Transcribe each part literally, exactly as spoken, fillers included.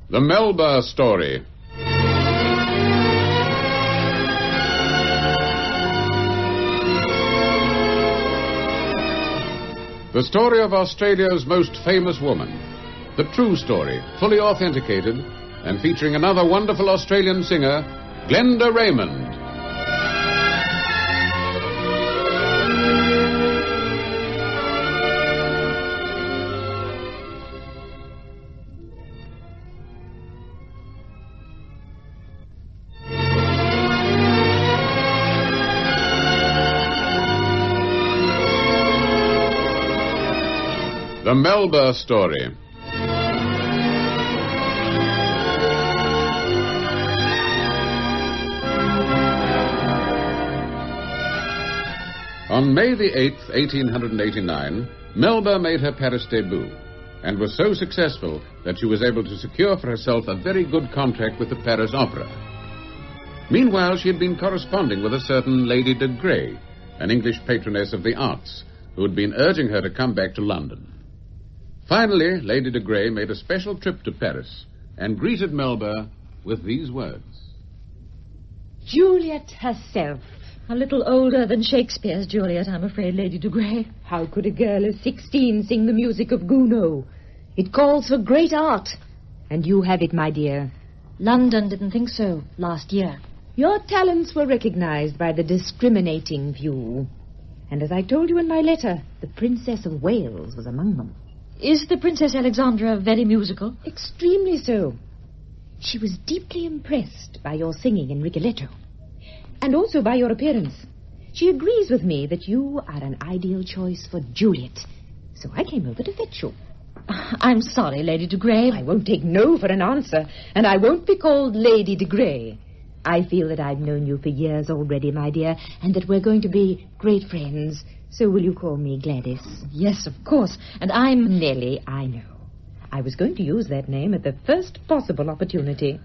The Melba Story. The story of Australia's most famous woman. The true story, fully authenticated, and featuring another wonderful Australian singer, Glenda Raymond. The Melba Story. On May the eighth, eighteen eighty-nine, Melba made her Paris debut and was so successful that she was able to secure for herself a very good contract with the Paris Opera. Meanwhile, she had been corresponding with a certain Lady de Grey, an English patroness of the arts, who had been urging her to come back to London. Finally, Lady de Grey made a special trip to Paris and greeted Melba with these words. Juliet herself. A little older than Shakespeare's Juliet, I'm afraid, Lady de Grey. How could a girl of sixteen sing the music of Gounod? It calls for great art. And you have it, my dear. London didn't think so last year. Your talents were recognized by the discriminating few. And as I told you in my letter, the Princess of Wales was among them. Is the Princess Alexandra very musical? Extremely so. She was deeply impressed by your singing in Rigoletto, and also by your appearance. She agrees with me that you are an ideal choice for Juliet, so I came over to fetch you. I'm sorry, Lady de Grey. I won't take no for an answer, and I won't be called Lady de Grey. I feel that I've known you for years already, my dear, and that we're going to be great friends. So will you call me Gladys? Yes, of course. And I'm... Nellie, I know. I was going to use that name at the first possible opportunity.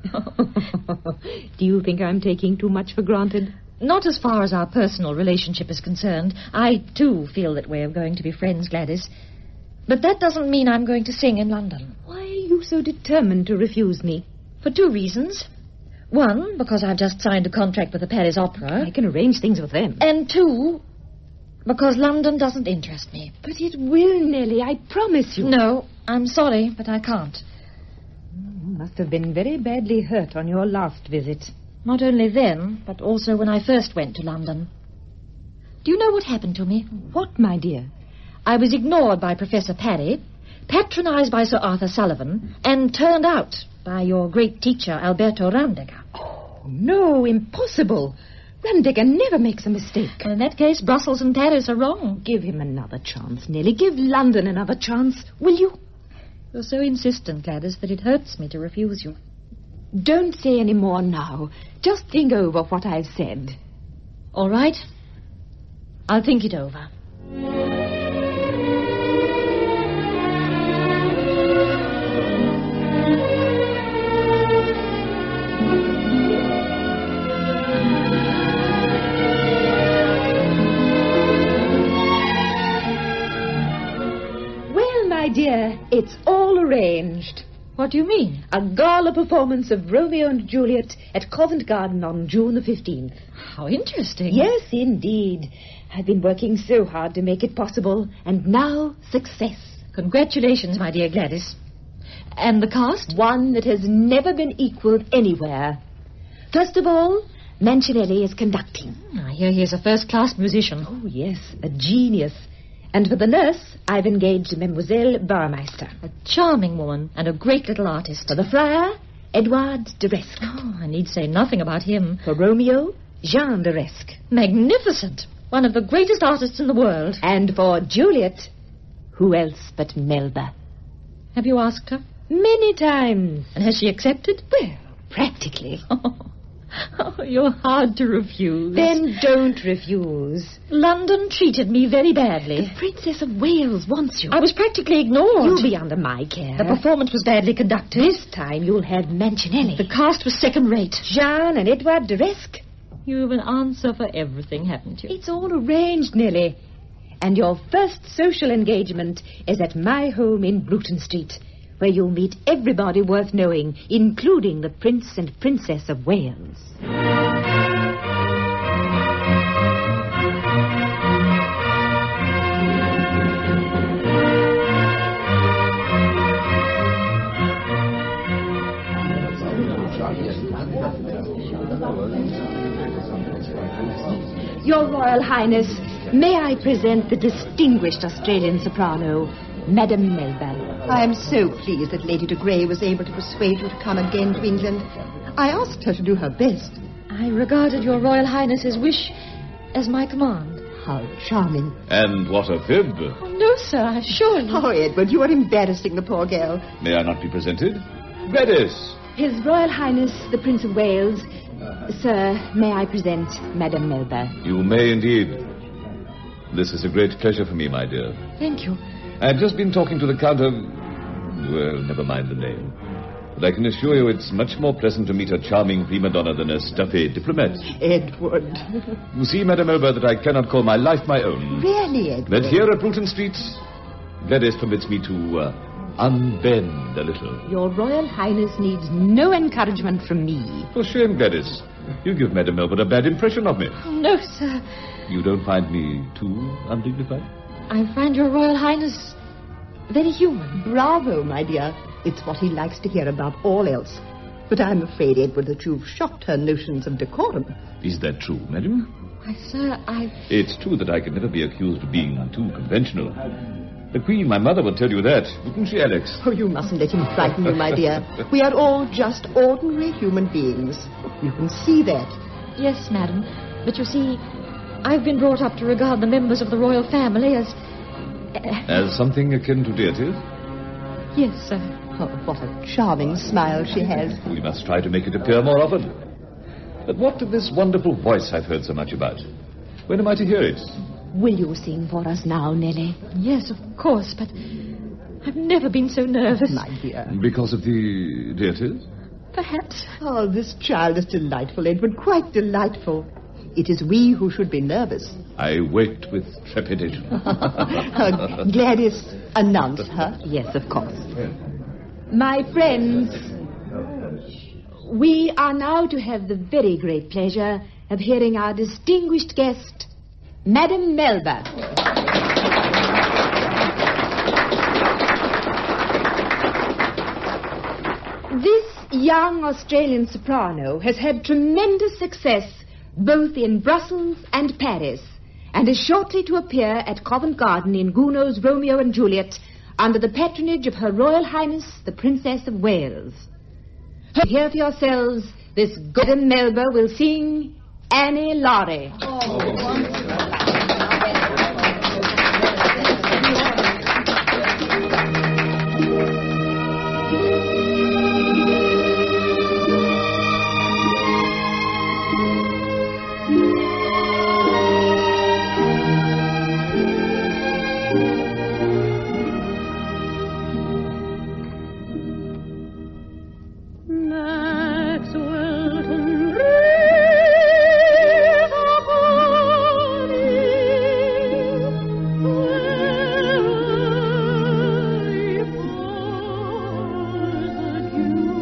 Do you think I'm taking too much for granted? Not as far as our personal relationship is concerned. I, too, feel that we're going to be friends, Gladys. But that doesn't mean I'm going to sing in London. Why are you so determined to refuse me? For two reasons. One, because I've just signed a contract with the Paris Opera. I can arrange things with them. And two, because London doesn't interest me. But it will, Nellie, I promise you. No, I'm sorry, but I can't. You must have been very badly hurt on your last visit. Not only then, but also when I first went to London. Do you know what happened to me? What, my dear? I was ignored by Professor Parry, patronized by Sir Arthur Sullivan, and turned out by your great teacher, Alberto Randecker. Oh, no, impossible. Randecker never makes a mistake. In that case, Brussels and Paris are wrong. Give him another chance, Nellie. Give London another chance, will you? You're so insistent, Gladys, that it hurts me to refuse you. Don't say any more now. Just think over what I've said. All right. I'll think it over. Dear, it's all arranged. What do you mean? A gala performance of Romeo and Juliet at Covent Garden on June the fifteenth. How interesting. Yes, indeed. I've been working so hard to make it possible, and now success. Congratulations, my dear Gladys. And the cast? One that has never been equaled anywhere. First of all, Mancinelli is conducting. I hear he is a first-class musician. Oh, yes, a genius. And for the nurse, I've engaged Mademoiselle Baumeister. A charming woman and a great little artist. For the friar, Edouard de Resque. Oh, I need say nothing about him. For Romeo, Jean de Resque. Magnificent. One of the greatest artists in the world. And for Juliet, who else but Melba? Have you asked her? Many times. And has she accepted? Well, practically. Oh, you're hard to refuse. Then don't refuse. London treated me very badly. The Princess of Wales wants you. I was practically ignored. You'll be under my care. The performance was badly conducted. This time you'll have Mancinelli. The cast was second-rate. Jean and Edouard de Resque. You've an answer for everything, haven't you? It's all arranged, Nellie. And your first social engagement is at my home in Bruton Street, where you'll meet everybody worth knowing, including the Prince and Princess of Wales. Your Royal Highness, may I present the distinguished Australian soprano, Madame Melba. I am so pleased that Lady de Grey was able to persuade you to come again to England. I asked her to do her best. I regarded your Royal Highness's wish as my command. How charming. And what a fib. Oh, no, sir, surely. Oh, Edward, you are embarrassing the poor girl. May I not be presented? Gladys. His Royal Highness, the Prince of Wales. Sir, may I present Madame Melba? You may indeed. This is a great pleasure for me, my dear. Thank you. I've just been talking to the Count of... Well, never mind the name. But I can assure you it's much more pleasant to meet a charming prima donna than a stuffy diplomat. Edward. You see, Madame Elba, that I cannot call my life my own. Really, Edward? But here at Bruton Street, Gladys permits me to uh, unbend a little. Your Royal Highness needs no encouragement from me. For shame, Gladys. You give Madame Elba a bad impression of me. Oh, no, sir. You don't find me too undignified? I find your Royal Highness very human. Bravo, my dear. It's what he likes to hear above all else. But I'm afraid, Edward, that you've shocked her notions of decorum. Is that true, madam? Why, sir, I... It's true that I could never be accused of being too conventional. The Queen, my mother, would tell you that, wouldn't she, Alex? Oh, you mustn't let him frighten you, my dear. We are all just ordinary human beings. You can see that. Yes, madam. But you see, I've been brought up to regard the members of the royal family as... As something akin to deities? Yes, sir. Oh, what a charming smile she has. We must try to make it appear more often. But what of this wonderful voice I've heard so much about? When am I to hear it? Will you sing for us now, Nellie? Yes, of course, but I've never been so nervous. My dear. Because of the deities? Perhaps. Oh, this child is delightful, Edward, quite delightful. It is we who should be nervous. I wait with trepidation. uh, Gladys, announce her. Yes, of course. My friends, we are now to have the very great pleasure of hearing our distinguished guest, Madame Melba. This young Australian soprano has had tremendous success both in Brussels and Paris, and is shortly to appear at Covent Garden in Gounod's Romeo and Juliet under the patronage of Her Royal Highness the Princess of Wales. Hear for yourselves, this Madame Melba will sing Annie Laurie. Oh. You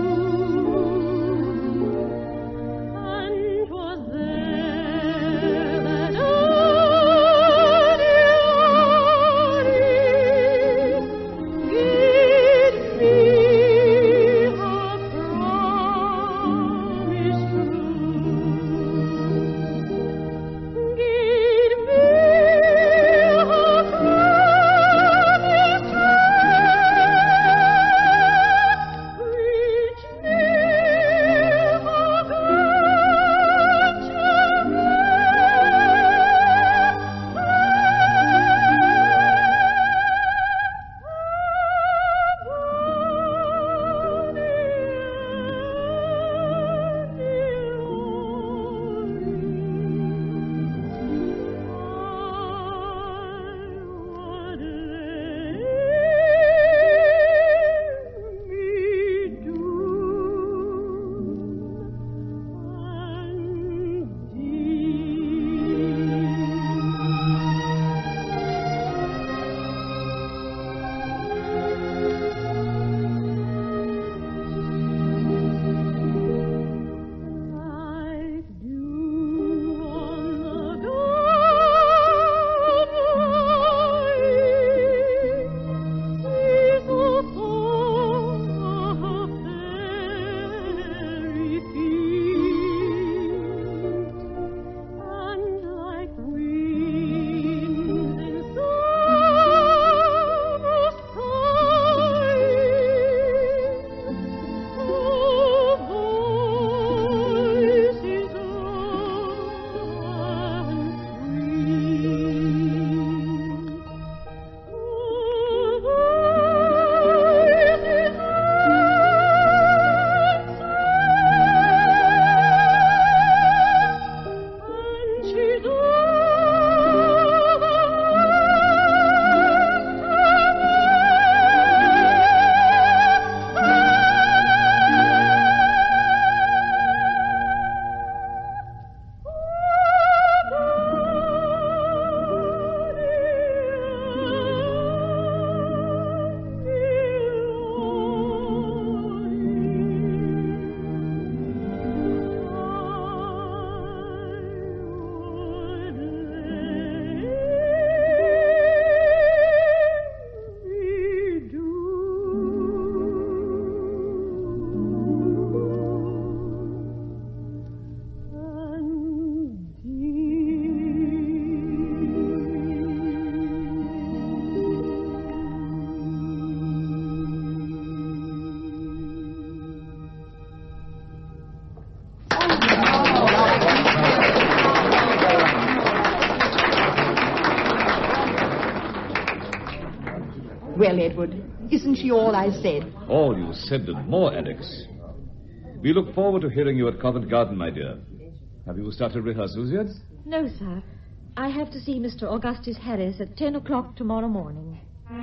well, Edward. Isn't she all I said? All you said and more, Alex. We look forward to hearing you at Covent Garden, my dear. Have you started rehearsals yet? No, sir. I have to see Mister Augustus Harris at ten o'clock tomorrow morning.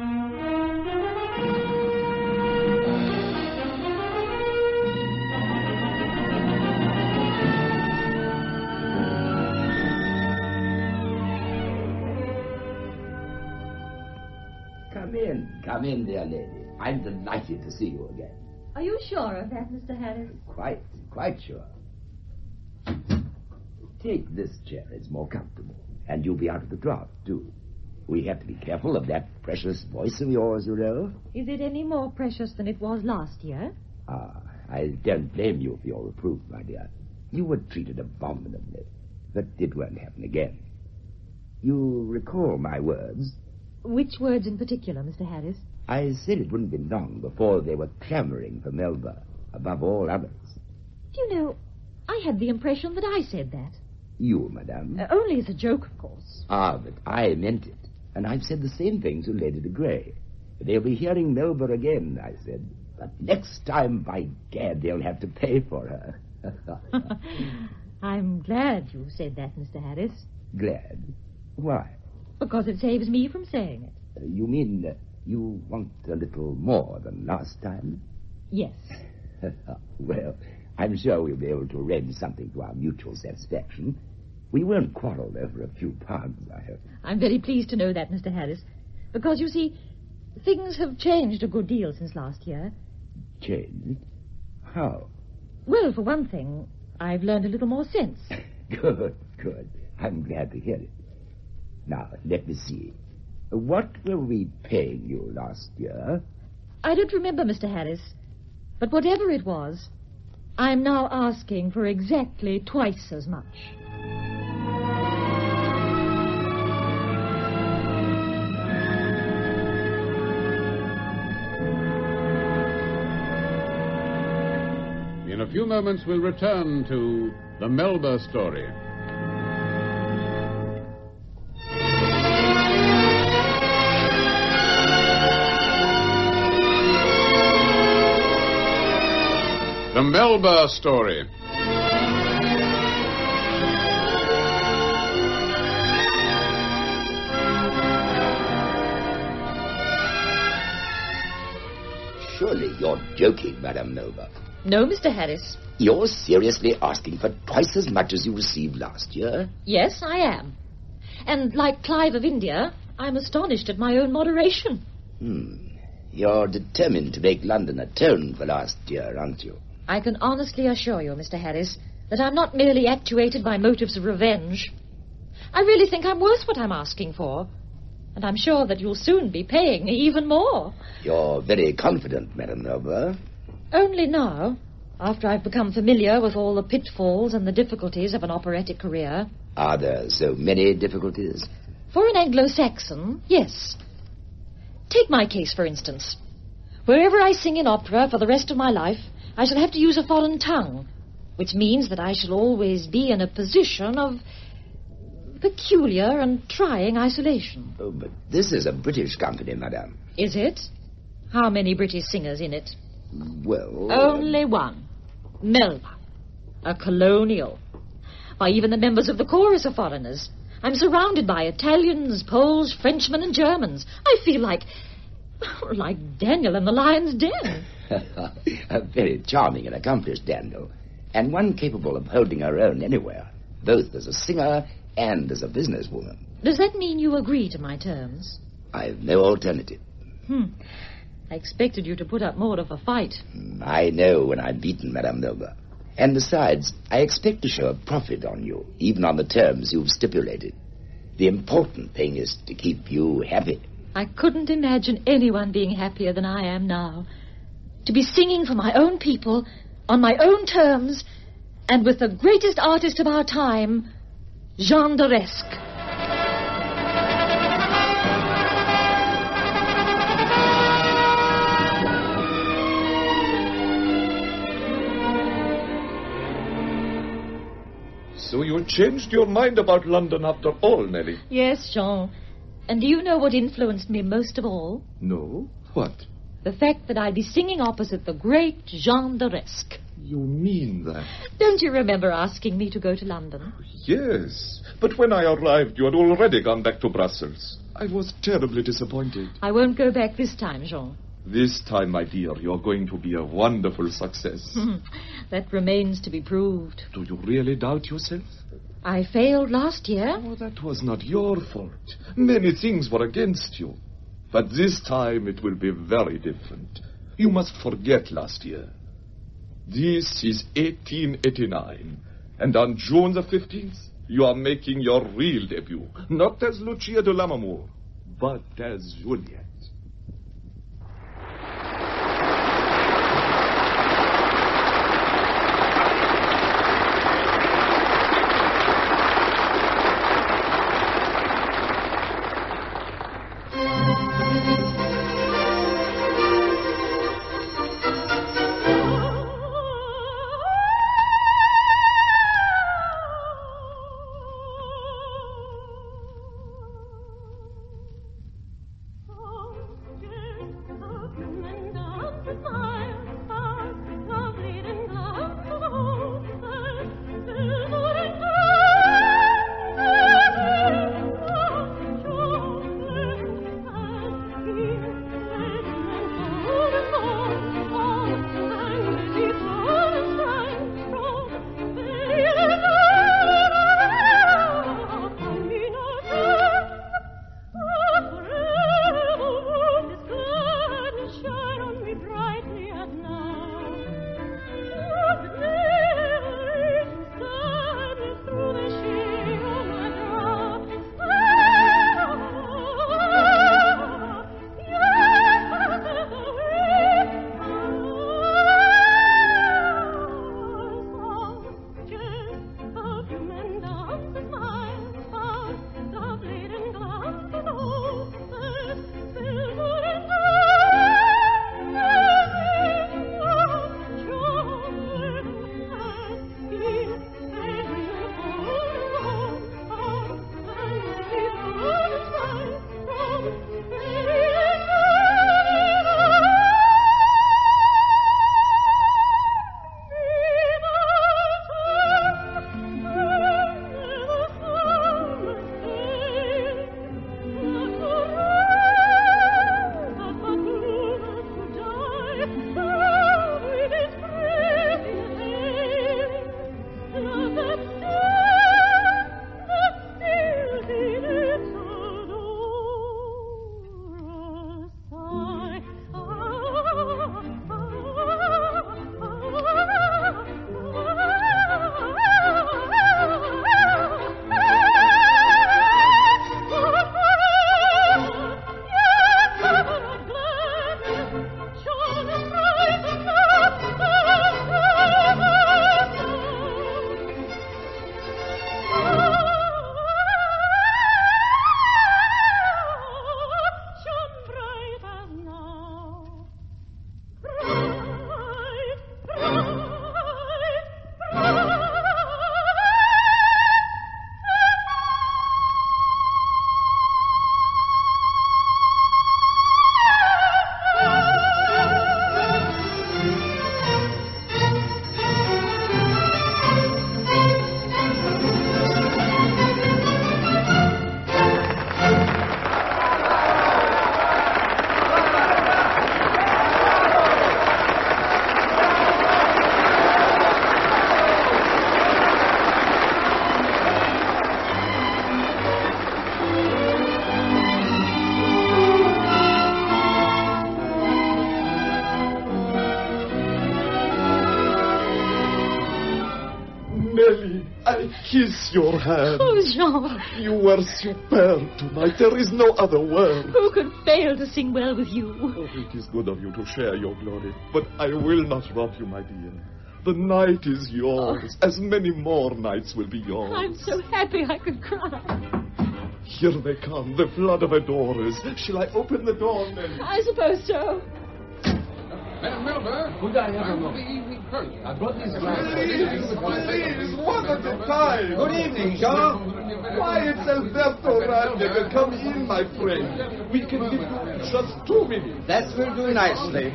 Come in, come in, dear lady. I'm delighted to see you again. Are you sure of that, Mister Harris? Quite, quite sure. Take this chair, it's more comfortable. And you'll be out of the draught, too. We have to be careful of that precious voice of yours, you know. Is it any more precious than it was last year? Ah, I don't blame you for your reproof, my dear. You were treated abominably. But it won't happen again. You recall my words? Which words in particular, Mister Harris? I said it wouldn't be long before they were clamoring for Melba, above all others. Do you know, I had the impression that I said that. You, madame? Uh, only as a joke, of course. Ah, but I meant it. And I've said the same thing to Lady de Grey. They'll be hearing Melba again, I said. But next time, by gad, they'll have to pay for her. I'm glad you said that, Mister Harris. Glad? Why? Because it saves me from saying it. Uh, you mean uh, you want a little more than last time? Yes. Well, I'm sure we'll be able to arrange something to our mutual satisfaction. We won't quarrel over a few pounds, I hope. I'm very pleased to know that, Mister Harris. Because, you see, things have changed a good deal since last year. Changed? How? Well, for one thing, I've learned a little more sense. Good, good. I'm glad to hear it. Now, let me see. What were we paying you last year? I don't remember, Mister Harris. But whatever it was, I'm now asking for exactly twice as much. In a few moments, we'll return to the Melba story. The Melba story. Surely you're joking, Madame Melba. No, Mister Harris. You're seriously asking for twice as much as you received last year? Yes, I am. And like Clive of India, I'm astonished at my own moderation. Hmm. You're determined to make London atone for last year, aren't you? I can honestly assure you, Mister Harris, that I'm not merely actuated by motives of revenge. I really think I'm worth what I'm asking for. And I'm sure that you'll soon be paying me even more. You're very confident, Madame Melba. Only now, after I've become familiar with all the pitfalls and the difficulties of an operatic career. Are there so many difficulties? For an Anglo-Saxon, yes. Take my case, for instance. Wherever I sing in opera for the rest of my life, I shall have to use a foreign tongue, which means that I shall always be in a position of peculiar and trying isolation. Oh, but this is a British company, madame. Is it? How many British singers in it? Well... Only uh... one. Melba. A colonial. Why, even the members of the chorus are foreigners. I'm surrounded by Italians, Poles, Frenchmen, and Germans. I feel like... like Daniel in the lion's den. A very charming and accomplished Daniel, and one capable of holding her own anywhere, both as a singer and as a businesswoman. Does that mean you agree to my terms? I've no alternative. Hmm. I expected you to put up more of a fight. I know when I'm beaten, Madame Melba. And besides, I expect to show a profit on you, even on the terms you've stipulated. The important thing is to keep you happy. I couldn't imagine anyone being happier than I am now. To be singing for my own people, on my own terms, and with the greatest artist of our time, Jean d'Oresque. So you changed your mind about London after all, Nellie? Yes, Jean. And do you know what influenced me most of all? No. What? The fact that I'd be singing opposite the great Jean d'Aresc. You mean that? Don't you remember asking me to go to London? Yes, but when I arrived, you had already gone back to Brussels. I was terribly disappointed. I won't go back this time, Jean. This time, my dear, you're going to be a wonderful success. That remains to be proved. Do you really doubt yourself? I failed last year. Oh, that was not your fault. Many things were against you. But this time it will be very different. You must forget last year. This is eighteen eighty-nine. And on June the fifteenth, you are making your real debut. Not as Lucia de Lammermoor, but as Juliet. Kiss your hand. Oh, Jean. You were superb tonight. There is no other word. Who could fail to sing well with you? Oh, it is good of you to share your glory. But I will not rob you, my dear. The night is yours. Oh. As many more nights will be yours. I'm so happy I could cry. Here they come, the flood of adorers. Shall I open the door, Nellie? I suppose so. Madam Melba, Could I have a I'm moment? the evening post. I brought this Please, please, one at a time. Good evening, Jean. Why, it's Alberto Randega. Come in, my friend. We can give you just two minutes. That will do nicely.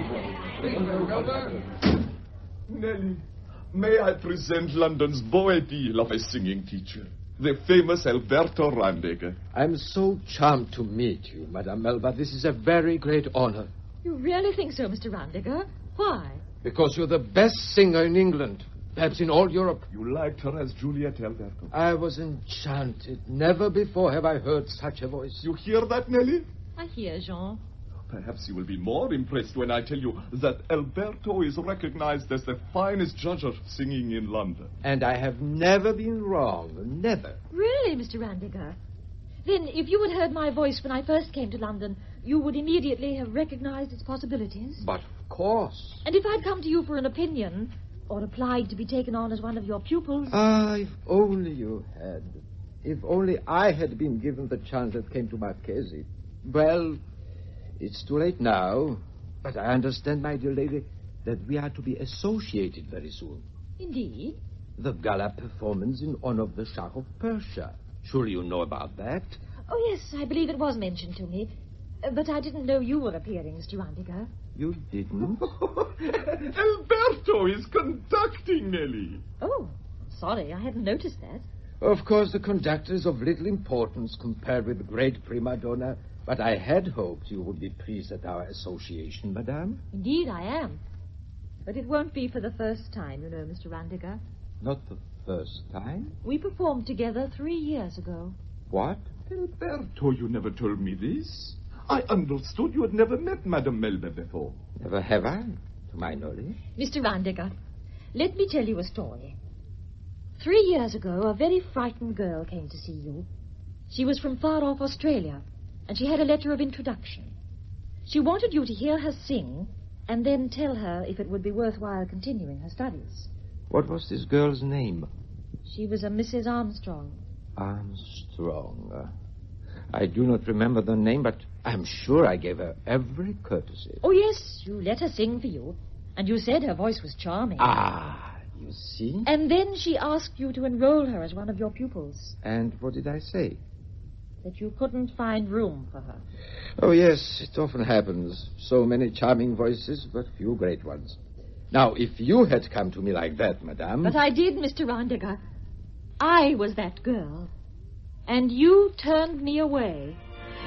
Nellie, may I present London's beau ideal of a singing teacher, the famous Alberto Randega. I'm so charmed to meet you, Madame Melba. This is a very great honor. You really think so, Mister Randegger? Why? Because you're the best singer in England, perhaps in all Europe. You liked her as Juliet, Alberto. I was enchanted. Never before have I heard such a voice. You hear that, Nellie? I hear, Jean. Perhaps you will be more impressed when I tell you that Alberto is recognized as the finest judge of singing in London. And I have never been wrong. Never. Really, Mister Randegger? Then, if you had heard my voice when I first came to London, you would immediately have recognized its possibilities? But of course. And if I'd come to you for an opinion, or applied to be taken on as one of your pupils... Ah, if only you had. If only I had been given the chance that came to Marchesi. Well, it's too late now. But I understand, my dear lady, that we are to be associated very soon. Indeed? The gala performance in honor of the Shah of Persia. Surely you know about that. Oh, yes, I believe it was mentioned to me. Uh, But I didn't know you were appearing, Mister Randegger. You didn't? Alberto is conducting, Nellie. Oh, sorry, I hadn't noticed that. Of course, the conductor is of little importance compared with the great prima donna, but I had hoped you would be pleased at our association, madame. Indeed, I am. But it won't be for the first time, you know, Mister Randegger. Not the first time? We performed together three years ago. What? Alberto, you never told me this. I understood you had never met Madame Melba before. Never have I, to my knowledge. Mister Randegger, let me tell you a story. Three years ago, a very frightened girl came to see you. She was from far-off Australia, and she had a letter of introduction. She wanted you to hear her sing, and then tell her if it would be worthwhile continuing her studies. What was this girl's name? She was a Missus Armstrong. Armstrong. Uh, I do not remember the name, but I'm sure I gave her every courtesy. Oh, yes, you let her sing for you, and you said her voice was charming. Ah, you see? And then she asked you to enroll her as one of your pupils, And what did I say? that you couldn't find room for her. Oh, yes, it often happens. So many charming voices, but few great ones. Now, if you had come to me like that, madame... But I did, Mister Randegger. I was that girl. And you turned me away.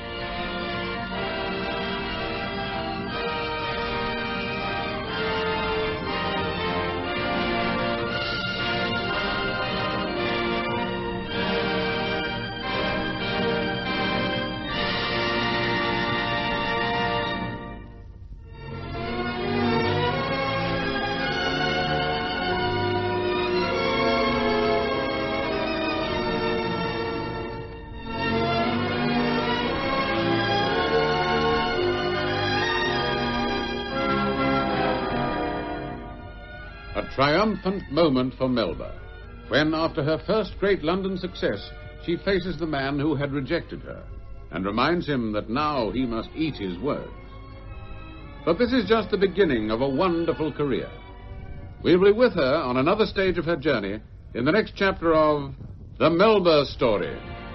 A triumphant moment for Melba, when, after her first great London success, she faces the man who had rejected her, and reminds him that now he must eat his words. But this is just the beginning of a wonderful career. We'll be with her on another stage of her journey in the next chapter of The Melba Story.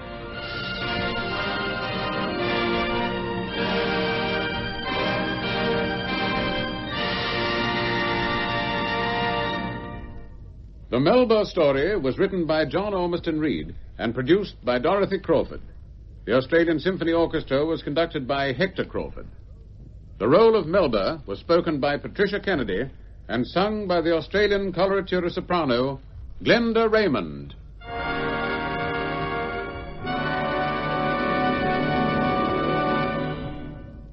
The Melba Story was written by John Ormiston Reed and produced by Dorothy Crawford. The Australian Symphony Orchestra was conducted by Hector Crawford. The role of Melba was spoken by Patricia Kennedy and sung by the Australian coloratura soprano, Glenda Raymond.